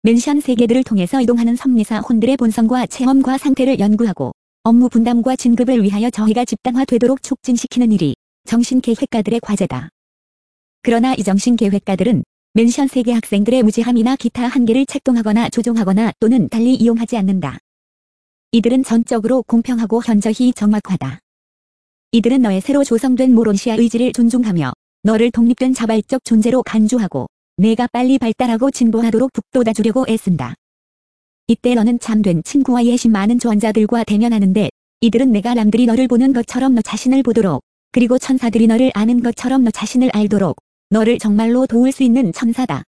맨션 세계들을 통해서 이동하는 섭리사 혼들의 본성과 체험과 상태를 연구하고 업무 분담과 진급을 위하여 저희가 집단화되도록 촉진시키는 일이 정신계획가들의 과제다. 그러나 이 정신계획가들은 맨션 세계 학생들의 무지함이나 기타 한계를 책동하거나 조종하거나 또는 달리 이용하지 않는다. 이들은 전적으로 공평하고 현저히 정확하다. 이들은 너의 새로 조성된 모론시아 의지를 존중하며 너를 독립된 자발적 존재로 간주하고 내가 빨리 발달하고 진보하도록 북돋아주려고 애쓴다. 이때 너는 참된 친구와 예심 많은 조언자들과 대면하는데 이들은 내가 남들이 너를 보는 것처럼 너 자신을 보도록 그리고 천사들이 너를 아는 것처럼 너 자신을 알도록 너를 정말로 도울 수 있는 천사다.